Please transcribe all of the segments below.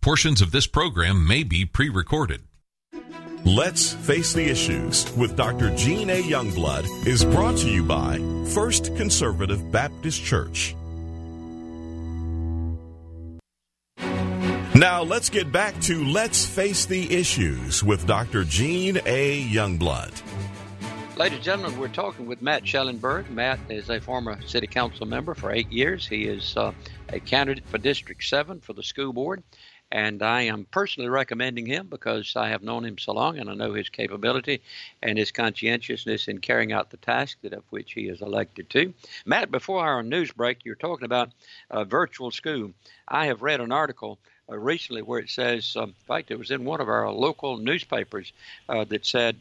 Portions of this program may be pre-recorded. Let's Face the Issues with Dr. Gene A. Youngblood is brought to you by First Conservative Baptist Church. Now let's get back to Let's Face the Issues with Dr. Gene A. Youngblood. Ladies and gentlemen, we're talking with Matt Schellenberg. Matt is a former city council member for 8 years. He is a candidate for District 7 for the school board. And I am personally recommending him because I have known him so long and I know his capability and his conscientiousness in carrying out the task of which he is elected to. Matt, before our news break, you're talking about virtual school. I have read an article recently where it says, in fact, it was in one of our local newspapers that said,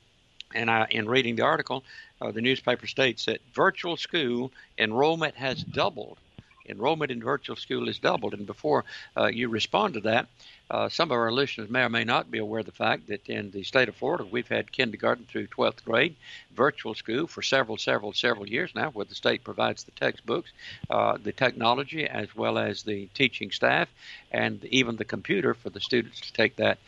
in reading the article, the newspaper states that virtual school enrollment has doubled. Enrollment in virtual school is doubled. And before you respond to that, some of our listeners may or may not be aware of the fact that in the state of Florida, we've had kindergarten through 12th grade virtual school for several years now, where the state provides the textbooks, the technology, as well as the teaching staff, and even the computer for the students to take their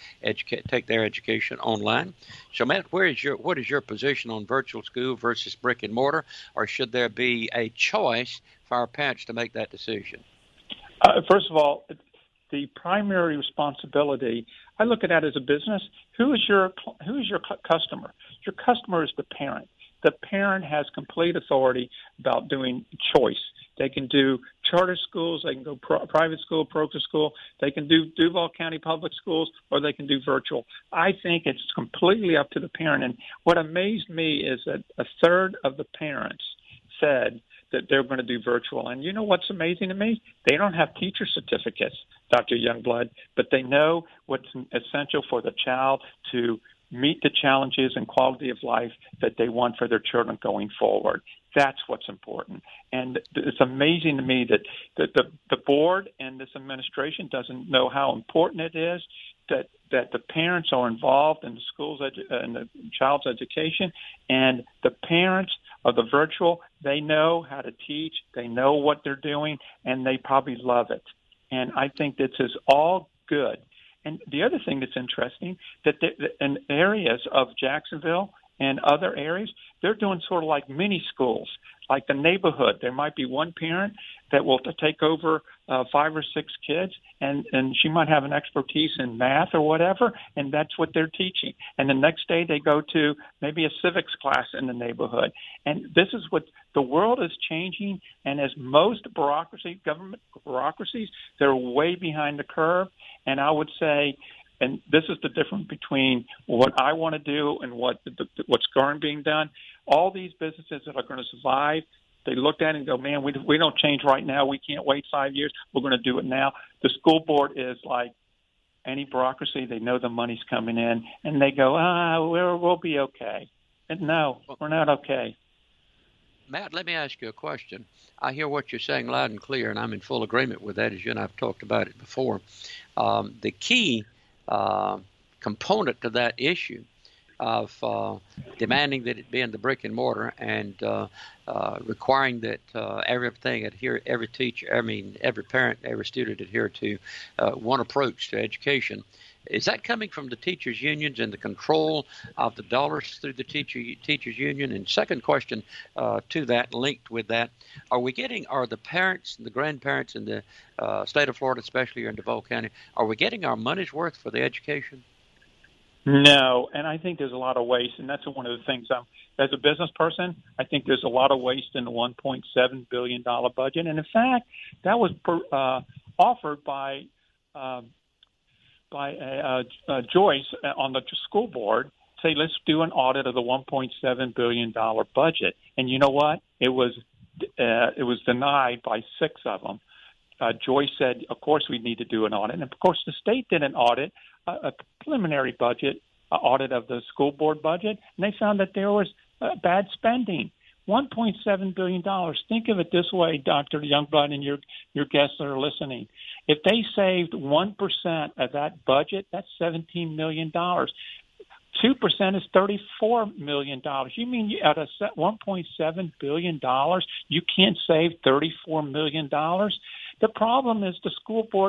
education online. So, Matt, what is your position on virtual school versus brick and mortar, or should there be a choice for our parents to make that decision? First of all, the primary responsibility, I look at that as a business. Who is your customer? Your customer is the parent. The parent has complete authority about doing choice. They can do charter schools, they can go private school, Proctor school, they can do Duval County Public Schools, or they can do virtual. I think it's completely up to the parent. And what amazed me is that a third of the parents said that they're going to do virtual. And you know what's amazing to me? They don't have teacher certificates, Dr. Youngblood, but they know what's essential for the child to meet the challenges and quality of life that they want for their children going forward. That's what's important. And it's amazing to me that the board and this administration doesn't know how important it is that the parents are involved in the schools in the child's education, and the parents of the virtual, they know how to teach, they know what they're doing, and they probably love it. And I think this is all good. And the other thing that's interesting, that in areas of Jacksonville and other areas, they're doing sort of like mini schools, like the neighborhood. There might be one parent that will take over 5 or 6 kids, and she might have an expertise in math or whatever, and that's what they're teaching. And the next day they go to maybe a civics class in the neighborhood. And this is what the world is changing, and as most government bureaucracies, they're way behind the curve. And I would say, and this is the difference between what I want to do and what's currently being done. All these businesses that are going to survive, they looked at it and go, man, we don't change right now. We can't wait 5 years. We're going to do it now. The school board is like any bureaucracy. They know the money's coming in, and they go, we'll be okay. And no, we're not okay. Matt, let me ask you a question. I hear what you're saying loud and clear, and I'm in full agreement with that, as you and I have talked about it before. The key component to that issue of demanding that it be in the brick and mortar and requiring that every teacher, every parent, every student adhere to one approach to education. Is that coming from the teachers' unions and the control of the dollars through the teachers' union? And second question to that, linked with that, are the parents and the grandparents in the state of Florida, especially here in Duval County, are we getting our money's worth for the education? No, and I think there's a lot of waste, and that's one of the things. As a business person, I think there's a lot of waste in the $1.7 billion budget. And in fact, that was offered by Joyce on the school board. Say, let's do an audit of the $1.7 billion budget. And you know what? It was denied by 6 of them. Joyce said, of course, we need to do an audit. And, of course, the state did an audit, a preliminary budget audit of the school board budget, and they found that there was bad spending. $1.7 billion. Think of it this way, Dr. Youngblood and your guests that are listening. If they saved 1% of that budget, that's $17 million. 2% is $34 million. You mean out of $1.7 billion, you can't save $34 million? The problem is the school board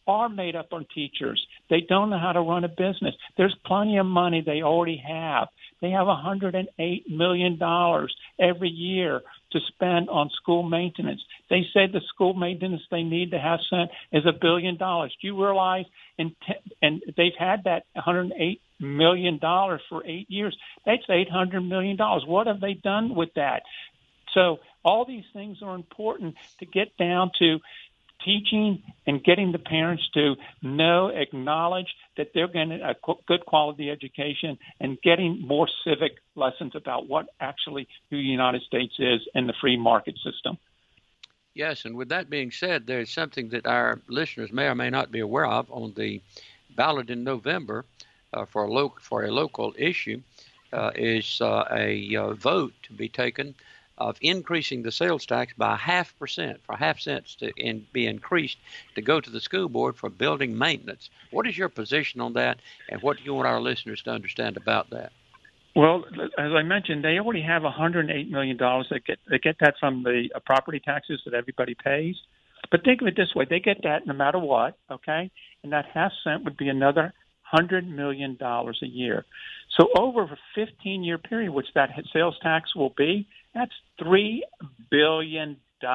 are made up on teachers. They don't know how to run a business. There's plenty of money they already have. They have $108 million every year to spend on school maintenance. They say the school maintenance they need to have spent is $1 billion. Do you realize? And they've had that $108 million for 8 years. That's $800 million. What have they done with that? So all these things are important to get down to teaching and getting the parents to acknowledge that they're getting a good quality education and getting more civic lessons about what actually the United States is and the free market system. Yes, and with that being said, there's something that our listeners may or may not be aware of on the ballot in November for a local issue is a vote to be taken of increasing the sales tax by 0.5%, for half cents to be increased to go to the school board for building maintenance. What is your position on that, and what do you want our listeners to understand about that? Well, as I mentioned, they already have $108 million. They get that from the property taxes that everybody pays. But think of it this way. They get that no matter what, okay? And that half cent would be another $100 million a year. So over a 15-year period, which that sales tax will be, that's $3 billion.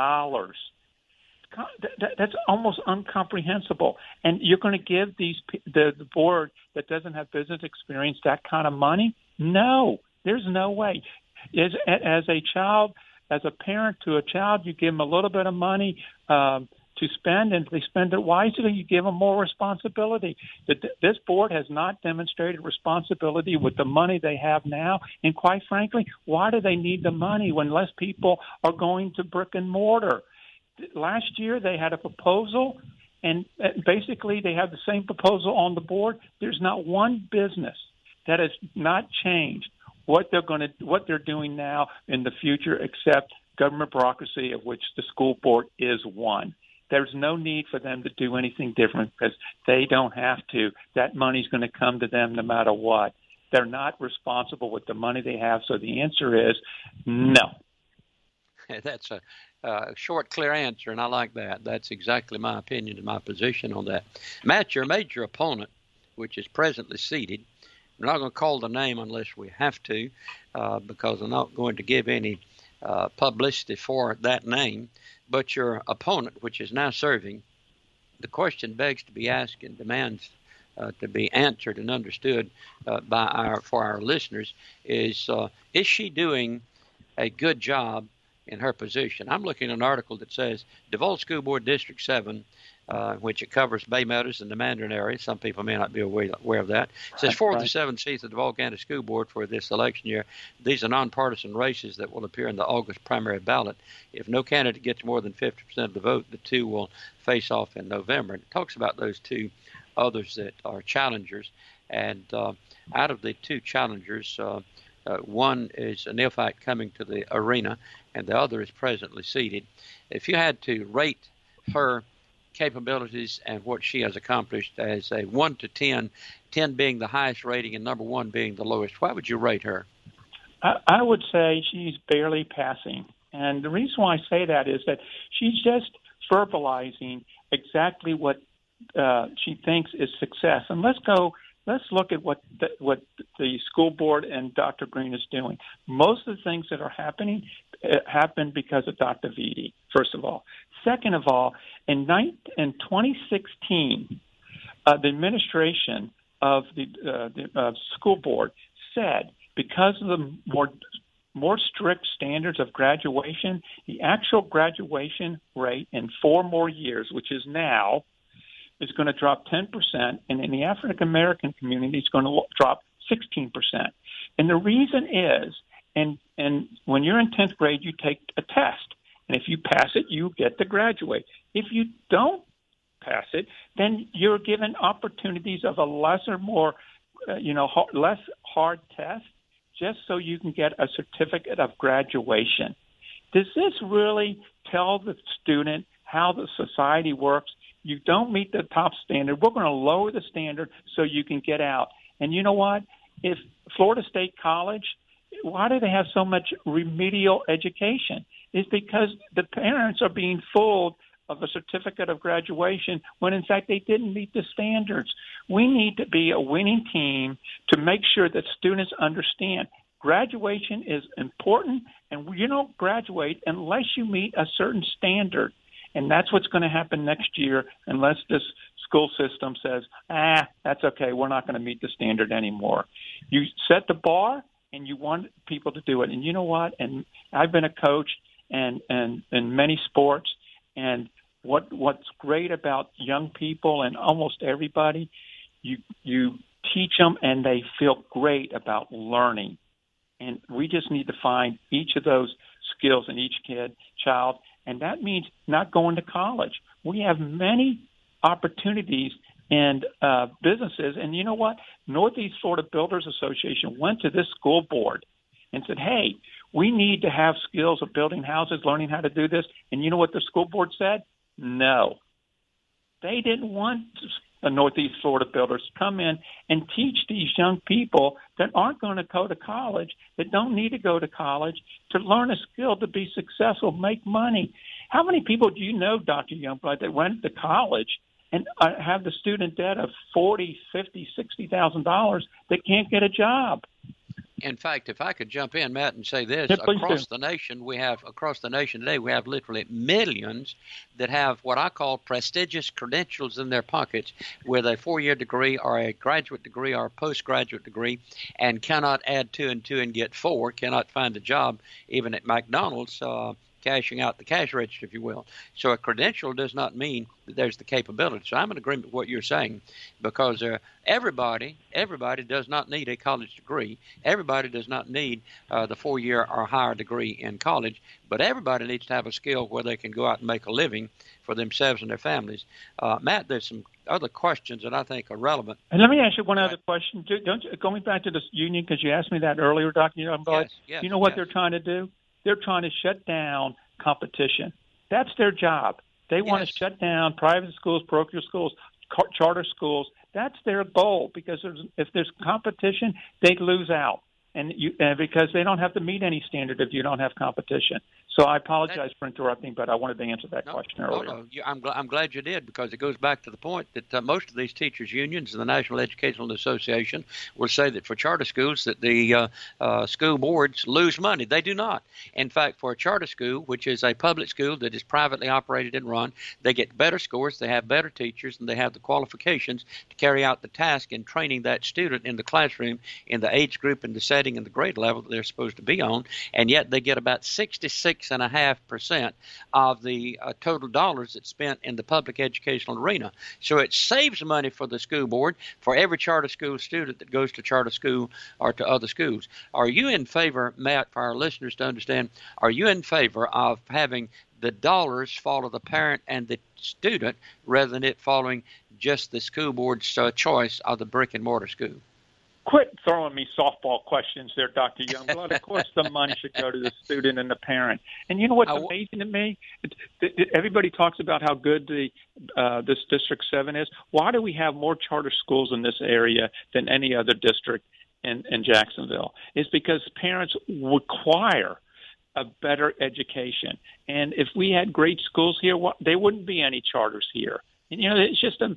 That's almost incomprehensible. And you're going to give the board that doesn't have business experience that kind of money? No, there's no way. As a parent to a child, you give them a little bit of money to spend, and if they spend it wisely, you give them more responsibility. This board has not demonstrated responsibility with the money they have now, and quite frankly, why do they need the money when less people are going to brick and mortar? Last year, they had a proposal, and basically they have the same proposal on the board. There's not one business that has not changed what they're doing now in the future, except government bureaucracy, of which the school board is one. There's no need for them to do anything different because they don't have to. That money's going to come to them no matter what. They're not responsible with the money they have, so the answer is no. That's a short, clear answer, and I like that. That's exactly my opinion and my position on that. Matt, your major opponent, which is presently seated, we're not going to call the name unless we have to because I'm not going to give any publicity for that name. But your opponent, which is now serving, the question begs to be asked and demands to be answered and understood for our listeners is she doing a good job in her position? I'm looking at an article that says DeVault School Board District 7, which it covers Bay Meadows and the Mandarin area. Some people may not be aware of that. It says 4 of the 7 seats of the DeVault County School Board for this election year. These are nonpartisan races that will appear in the August primary ballot. If no candidate gets more than 50% of the vote, the two will face off in November. And it talks about those two others that are challengers. And out of the two challengers, one is a neophyte coming to the arena, and the other is presently seated. If you had to rate her capabilities and what she has accomplished as a 1 to 10, 10 being the highest rating and number 1 being the lowest, why would you rate her? I would say she's barely passing. And the reason why I say that is that she's just verbalizing exactly what she thinks is success. And let's look at what the school board and Dr. Green is doing. Most of the things that are happening happen because of Dr. Vitti, first of all. Second of all, in 2016, the administration of the school board said because of the more strict standards of graduation, the actual graduation rate in 4 more years, which is now, is going to drop 10%, and in the African-American community, it's going to drop 16%. And the reason is, and when you're in 10th grade, you take a test. And if you pass it, you get to graduate. If you don't pass it, then you're given opportunities of a lesser, more, less hard test just so you can get a certificate of graduation. Does this really tell the student how the society works? You don't meet the top standard. We're going to lower the standard so you can get out. And you know what? If Florida State College, why do they have so much remedial education? It's because the parents are being fooled of a certificate of graduation when, in fact, they didn't meet the standards. We need to be a winning team to make sure that students understand graduation is important, and you don't graduate unless you meet a certain standard. And that's what's going to happen next year unless this school system says, that's okay, we're not going to meet the standard anymore. You set the bar, and you want people to do it. And you know what? And I've been a coach and in many sports, and what's great about young people and almost everybody, you teach them and they feel great about learning. And we just need to find each of those skills in each child, and that means not going to college. We have many opportunities and businesses, and you know what? Northeast Florida Builders Association went to this school board and said, hey, we need to have skills of building houses, learning how to do this. And you know what the school board said? No. They didn't want the Northeast Florida builders to come in and teach these young people that aren't going to go to college, that don't need to go to college, to learn a skill to be successful, make money. How many people do you know, Dr. Youngblood, that went to college and have the student debt of $40,000, $50,000, $60,000 that can't get a job? In fact, if I could jump in, Matt, and say this, across the nation today, we have literally millions that have what I call prestigious credentials in their pockets with a 4-year degree or a graduate degree or a postgraduate degree, and cannot add 2 and 2 and get 4, cannot find a job even at McDonald's, cashing out the cash register, if you will. So a credential does not mean that there's the capability. So I'm in agreement with what you're saying, because everybody does not need a college degree. Everybody does not need the 4-year or higher degree in college, but everybody needs to have a skill where they can go out and make a living for themselves and their families. Matt, there's some other questions that I think are relevant. And let me ask you one other question. Going back to this union, because you asked me that earlier, Dr. Youngblood, yes, you know what they're trying to do? They're trying to shut down competition. That's their job. They want to shut down private schools, parochial schools, charter schools. That's their goal, because if there's competition, they lose out. And because they don't have to meet any standard if you don't have competition. So I apologize for interrupting, but I wanted to answer that question earlier. No. I'm glad you did, because it goes back to the point that most of these teachers' unions and the National Educational Association will say that for charter schools that the school boards lose money. They do not. In fact, for a charter school, which is a public school that is privately operated and run, they get better scores, they have better teachers, and they have the qualifications to carry out the task in training that student in the classroom in the age group and the setting and the grade level that they're supposed to be on, and yet they get about 66.5% of the total dollars that's spent in the public educational arena. So it saves money for the school board for every charter school student that goes to charter school or to other schools. Are you in favor, Matt, for our listeners to understand, are you in favor of having the dollars follow the parent and the student rather than it following just the school board's choice of the brick and mortar school? Quit throwing me softball questions there, Dr. Youngblood. Of course the money should go to the student and the parent. And you know what's amazing to me? Everybody talks about how good this District 7 is. Why do we have more charter schools in this area than any other district in Jacksonville? It's because parents require a better education. And if we had great schools here, there wouldn't be any charters here. And, you know, it's just a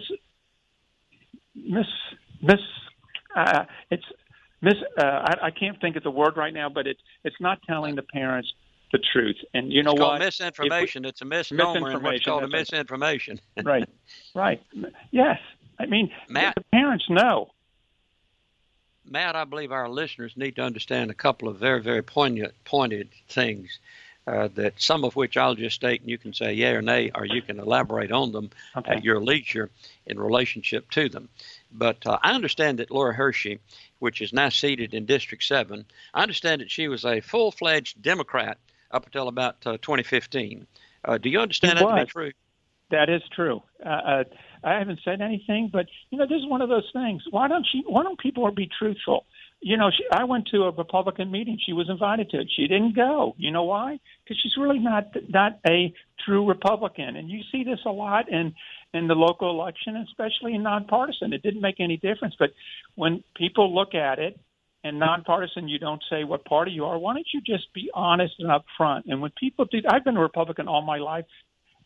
I can't think of the word right now, but it's not telling the parents the truth. And you know what? Misinformation. It's a misnomer and what's called a misinformation. Right. Yes. I mean, Matt, the parents know. Matt, I believe our listeners need to understand a couple of very, very pointed things, that some of which I'll just state, and you can say yay or nay, or you can elaborate on them at your leisure in relationship to them. But I understand that Laura Hershey, which is now seated in District 7, I understand that she was a full-fledged Democrat up until about 2015. Do you understand that to be true? That is true. I haven't said anything, but, you know, this is one of those things. Why don't people be truthful? You know, I went to a Republican meeting. She was invited to it. She didn't go. You know why? Because she's really not a true Republican. And you see this a lot in the local election, especially in nonpartisan. It didn't make any difference. But when people look at it, and nonpartisan, you don't say what party you are. Why don't you just be honest and upfront? And when people do, I've been a Republican all my life,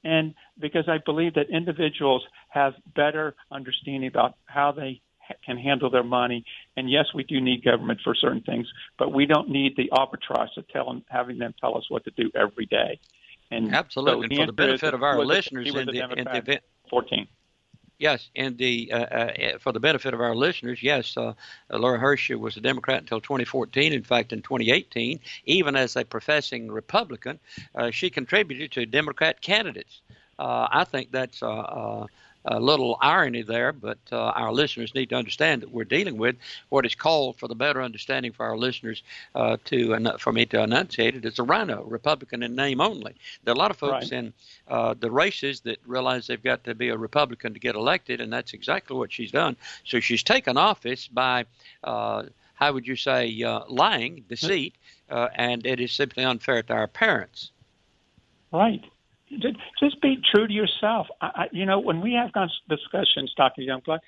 And because I believe that individuals have better understanding about how they can handle their money. And yes, we do need government for certain things, but we don't need the arbitrage of having them tell us what to do every day. And absolutely, so for the benefit of our listeners, in the event 14. Yes, and for the benefit of our listeners, yes, Lori Hershey was a Democrat until 2014. In fact, in 2018, even as a professing Republican, she contributed to Democrat candidates. I think that's a little irony there, but our listeners need to understand that we're dealing with what is called, for the better understanding for our listeners, for me to enunciate it, as a rhino, Republican in name only. There are a lot of folks in the races that realize they've got to be a Republican to get elected, and that's exactly what she's done. So she's taken office by, how would you say, lying, deceit, and it is simply unfair to our parents. Right. Just be true to yourself. When we have discussions, Dr. Youngblood,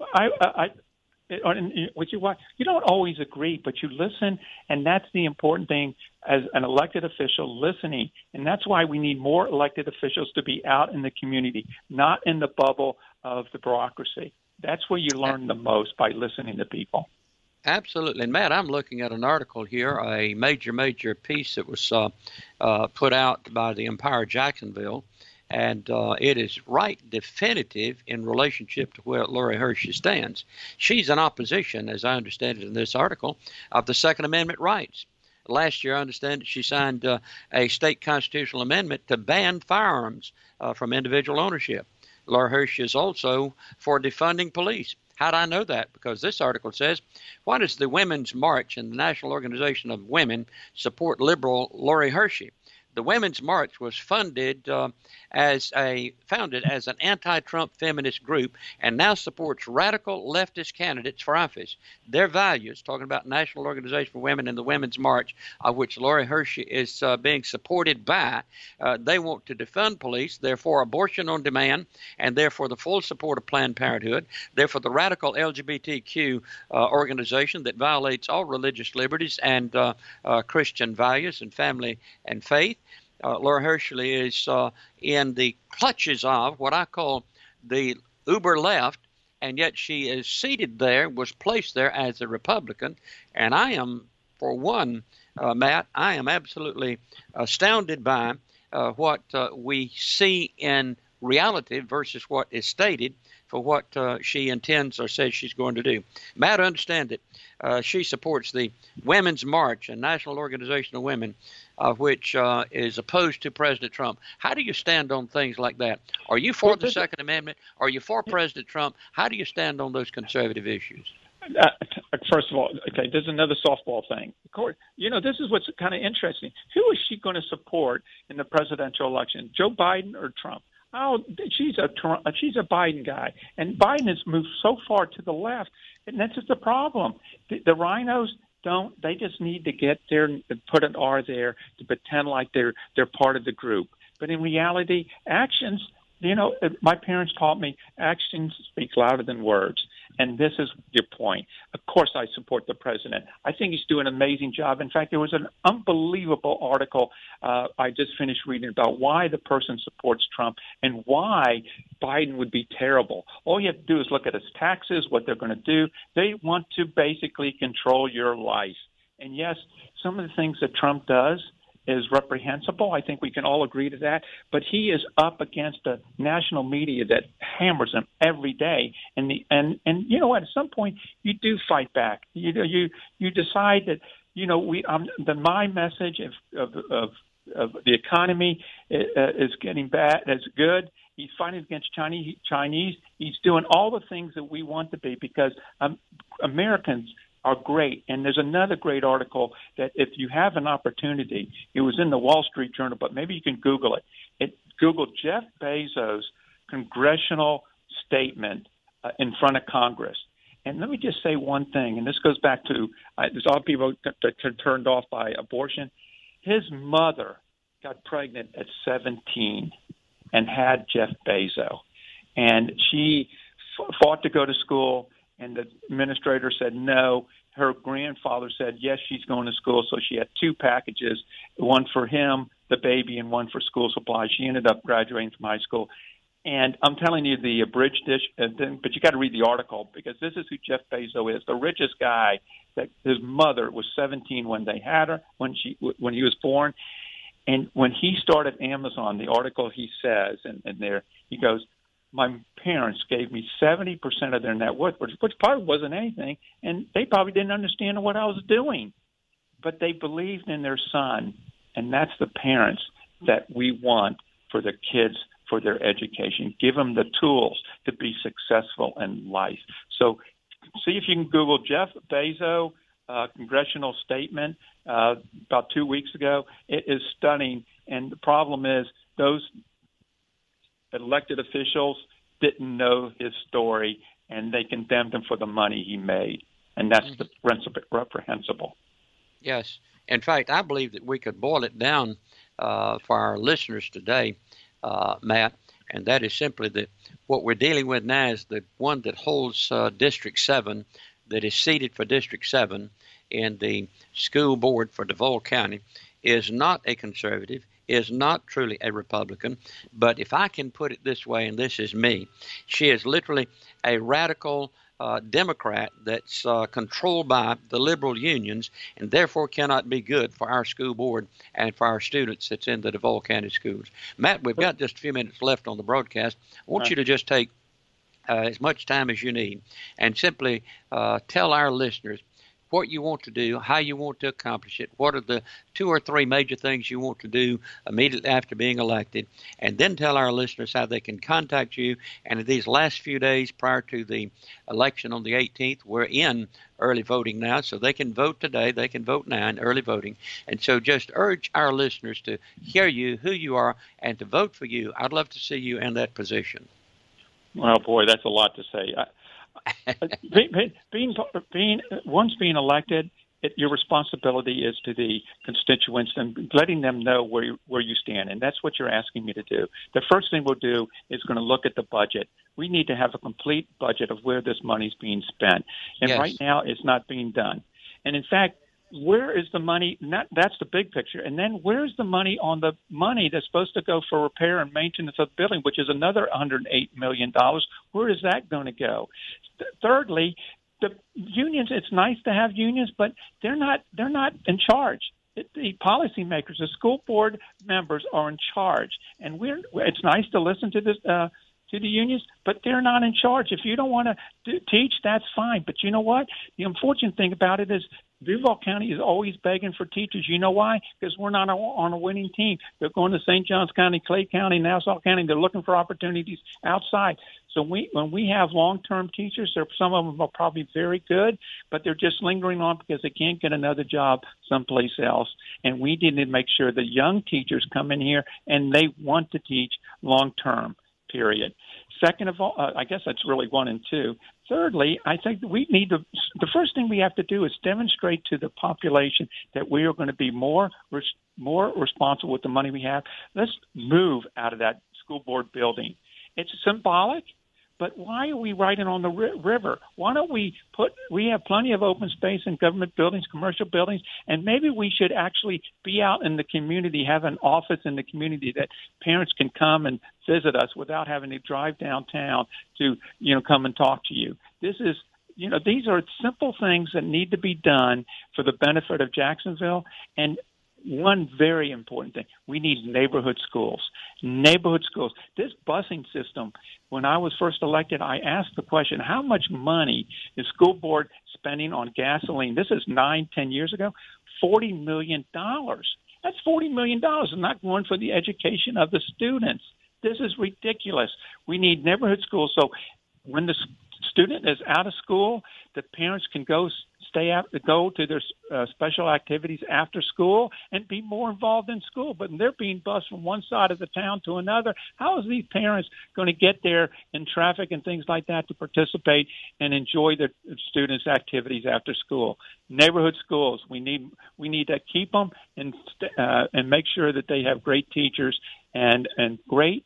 with your wife, you don't always agree, but you listen, and that's the important thing as an elected official, listening. And that's why we need more elected officials to be out in the community, not in the bubble of the bureaucracy. That's where you learn the most, by listening to people. Absolutely. And, Matt, I'm looking at an article here, a major piece that was put out by the Empire Jacksonville, and it is right definitive in relationship to where Lori Hershey stands. She's in opposition, as I understand it in this article, of the Second Amendment rights. Last year, I understand that she signed a state constitutional amendment to ban firearms from individual ownership. Lori Hershey is also for defunding police. How do I know that? Because this article says, why does the Women's March and the National Organization of Women support liberal Lori Hershey? The Women's March was founded as an anti-Trump feminist group and now supports radical leftist candidates for office. Their values, talking about National Organization for Women and the Women's March, of which Lori Hershey is being supported by, they want to defund police, therefore abortion on demand, and therefore the full support of Planned Parenthood, therefore the radical LGBTQ organization that violates all religious liberties and Christian values and family and faith. Lori Hershey is in the clutches of what I call the uber left, and yet she is seated there, was placed there as a Republican. And I am, for one, Matt, I am absolutely astounded by what we see in reality versus what is stated for what she intends or says she's going to do. Matt, understand that she supports the Women's March and National Organization of Women, which is opposed to President Trump. How do you stand on things like that? Are you for the Second Amendment? Are you for President Trump? How do you stand on those conservative issues? First of all, okay, there's another softball thing. This is what's kind of interesting. Who is she going to support in the presidential election, Joe Biden or Trump? Oh, she's a Biden guy, and Biden has moved so far to the left, and that's just the problem. The rhinos don't. They just need to get there and put an R there to pretend like they're part of the group. But in reality, actions. My parents taught me actions speak louder than words. And this is your point. Of course, I support the president. I think he's doing an amazing job. In fact, there was an unbelievable article I just finished reading about why the person supports Trump and why Biden would be terrible. All you have to do is look at his taxes, what they're going to do. They want to basically control your life. And yes, some of the things that Trump does is reprehensible. I think we can all agree to that. But he is up against the national media that hammers him every day. And you know what? At some point, you do fight back. You decide that my message of the economy is getting bad. Is good. He's fighting against Chinese. He's doing all the things that we want to be because Americans are great. And there's another great article that if you have an opportunity, it was in the Wall Street Journal, but maybe you can Google it. Google Jeff Bezos' congressional statement in front of Congress. And let me just say one thing, and this goes back to there's all people that turned off by abortion. His mother got pregnant at 17 and had Jeff Bezos. And she fought to go to school, and the administrator said no. Her grandfather said, yes, she's going to school. So she had two packages, one for him the baby and one for school supplies. She ended up graduating from high school. And I'm telling you, the abridged dish, but you got to read the article, because this is who Jeff Bezos is, the richest guy. That his mother was 17 when they had her, when he was born. And when he started Amazon, the article he says, and there he goes, my parents gave me 70% of their net worth, which probably wasn't anything, and they probably didn't understand what I was doing. But they believed in their son, and that's the parents that we want for the kids, for their education. Give them the tools to be successful in life. So see if you can Google Jeff Bezos congressional statement about 2 weeks ago. It is stunning, and the problem is those elected officials didn't know his story, and they condemned him for the money he made, and that's the reprehensible. Yes. In fact, I believe that we could boil it down for our listeners today, Matt, and that is simply that what we're dealing with now is the one that holds District 7, that is seated for District 7 in the school board for Duval County, is not a conservative, is not truly a Republican, but if I can put it this way, and this is me, she is literally a radical Democrat that's controlled by the liberal unions, and therefore cannot be good for our school board and for our students that's in the Duval County schools. Matt, we've got just a few minutes left on the broadcast. I want you to just take as much time as you need and simply tell our listeners what you want to do, how you want to accomplish it, what are the 2 or 3 major things you want to do immediately after being elected, and then tell our listeners how they can contact you. And in these last few days prior to the election on the 18th, we're in early voting now, so they can vote today, they can vote now in early voting. And so just urge our listeners to hear you, who you are, and to vote for you. I'd love to see you in that position. Well, boy, that's a lot to say. Once being elected, your responsibility is to the constituents and letting them know where you stand, and that's what you're asking me to do. The first thing we'll do is going to look at the budget. We need to have a complete budget of where this money's being spent, and yes. Right now it's not being done. And in fact, where is the money? That's the big picture. And then where's the money on the money that's supposed to go for repair and maintenance of the building, which is another $108 million? Where is that going to go? Thirdly, the unions, it's nice to have unions, but they're not in charge. The policymakers, the school board members are in charge. And it's nice to listen to this, to the unions, but they're not in charge. If you don't want to teach, that's fine. But you know what? The unfortunate thing about it is Duval County is always begging for teachers. You know why? Because we're not on a winning team. They're going to St. Johns County, Clay County, Nassau County. They're looking for opportunities outside. So when we have long-term teachers, some of them are probably very good, but they're just lingering on because they can't get another job someplace else. And we need to make sure that young teachers come in here and they want to teach long-term, period. Second of all, I guess that's really 1 and 2. Thirdly, I think we need the first thing we have to do is demonstrate to the population that we are going to be more responsible with the money we have. Let's move out of that school board building. It's symbolic, but why are we riding on the river? Why don't we have plenty of open space in government buildings, commercial buildings, and maybe we should actually be out in the community, have an office in the community that parents can come and visit us without having to drive downtown to, come and talk to you. This is, these are simple things that need to be done for the benefit of Jacksonville. And one very important thing, we need neighborhood schools. Neighborhood schools. This busing system, when I was first elected, I asked the question, how much money is school board spending on gasoline? This is 9-10 years ago. $40 million. That's $40 million and not going for the education of the students. This is ridiculous. We need neighborhood schools. So when the student is out of school, the parents can go to their special activities after school and be more involved in school. But they're being bused from one side of the town to another. How is these parents going to get there in traffic and things like that to participate and enjoy their students' activities after school? Neighborhood schools, we need to keep them and make sure that they have great teachers and great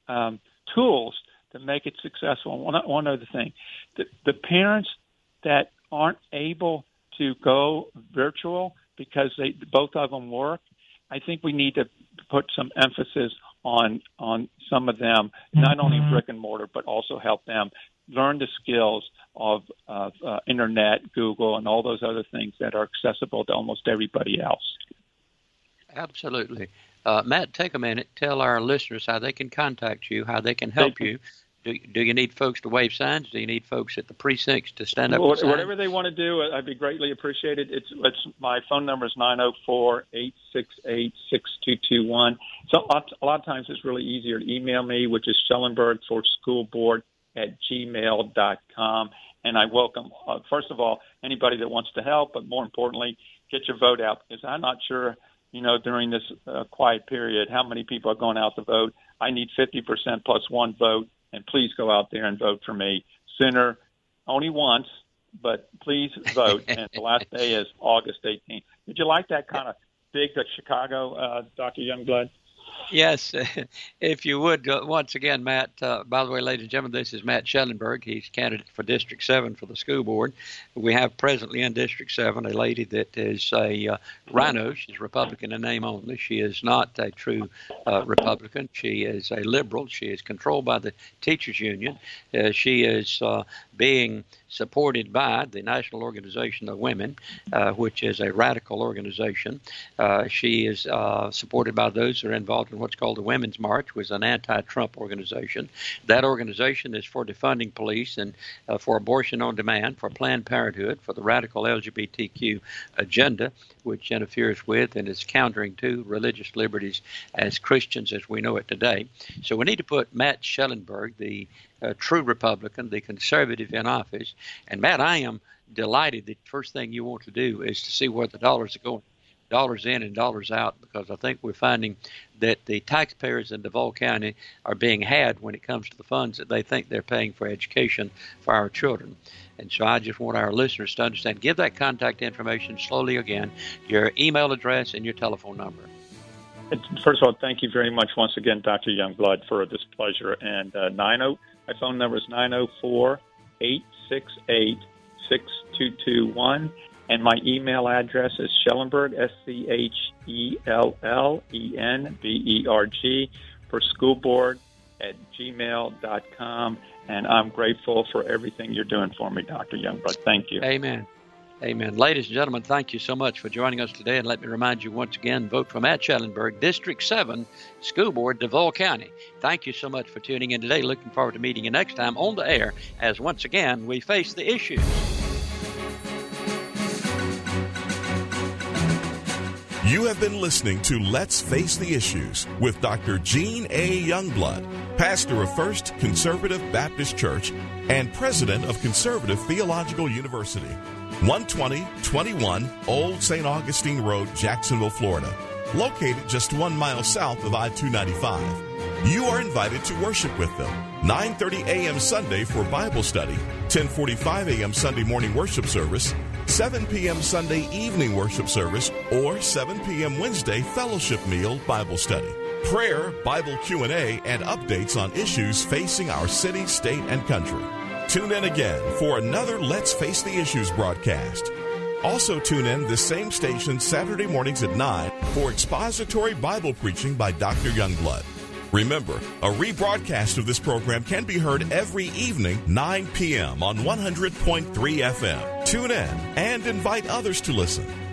tools to make it successful. One other thing, the parents that aren't able to go virtual because both of them work, I think we need to put some emphasis on some of them, not only brick and mortar, but also help them learn the skills of internet, Google, and all those other things that are accessible to almost everybody else. Absolutely. Matt, take a minute. Tell our listeners how they can contact you, how they can help you. Do you need folks to wave signs? Do you need folks at the precincts to stand up? Whatever they want to do, I'd be greatly appreciated. It's my phone number is 904-868-6221. So a lot of times it's really easier to email me, which is schellenberg4schoolboard@gmail.com. And I welcome, first of all, anybody that wants to help, but more importantly, get your vote out, because I'm not sure, during this quiet period, how many people are going out to vote. I need 50% plus one vote. And please go out there and vote for me sooner, only once, but please vote. And the last day is August 18th. Did you like that kind of big Chicago, Dr. Youngblood? Yes, if you would, once again, Matt, by the way, ladies and gentlemen, this is Matt Schellenberg. He's candidate for District 7 for the school board. We have presently in District 7 a lady that is a rhino. She's Republican in name only. She is not a true Republican. She is a liberal. She is controlled by the teachers union. She is being supported by the National Organization of Women, which is a radical organization. She is supported by those who are involved in what's called the Women's March, which is an anti-Trump organization. That organization is for defunding police and for abortion on demand, for Planned Parenthood, for the radical LGBTQ agenda, which interferes with and is countering to religious liberties as Christians as we know it today. So we need to put Matt Schellenberg, the true Republican, the conservative, in office. And Matt, I am delighted that the first thing you want to do is to see where the dollars are going, dollars in and dollars out, because I think we're finding that the taxpayers in Duval County are being had when it comes to the funds that they think they're paying for education for our children. And so I just want our listeners to understand. Give that contact information slowly again, your email address and your telephone number. First of all, thank you very much once again, Dr. Youngblood, for this pleasure. And my phone number is 904-868-6221. And my email address is Schellenberg, SCHELLENBERG, for schoolboard@gmail.com. And I'm grateful for everything you're doing for me, Dr. Youngblood. Thank you. Amen. Amen. Ladies and gentlemen, thank you so much for joining us today. And let me remind you once again, vote for Matt Schellenberg, District 7, School Board, Duval County. Thank you so much for tuning in today. Looking forward to meeting you next time on the air as once again we face the issues. You have been listening to Let's Face the Issues with Dr. Gene A. Youngblood, pastor of First Conservative Baptist Church and president of Conservative Theological University, 12021 Old St. Augustine Road, Jacksonville, Florida, located just 1 mile south of I-295. You are invited to worship with them 9:30 a.m. Sunday for Bible study, 10:45 a.m. Sunday morning worship service, 7 p.m. Sunday evening worship service, or 7 p.m. Wednesday fellowship meal Bible study. Prayer, Bible Q&A, and updates on issues facing our city, state, and country. Tune in again for another Let's Face the Issues broadcast. Also tune in this same station Saturday mornings at 9 for expository Bible preaching by Dr. Youngblood. Remember, a rebroadcast of this program can be heard every evening, 9 p.m. on 100.3 FM. Tune in and invite others to listen.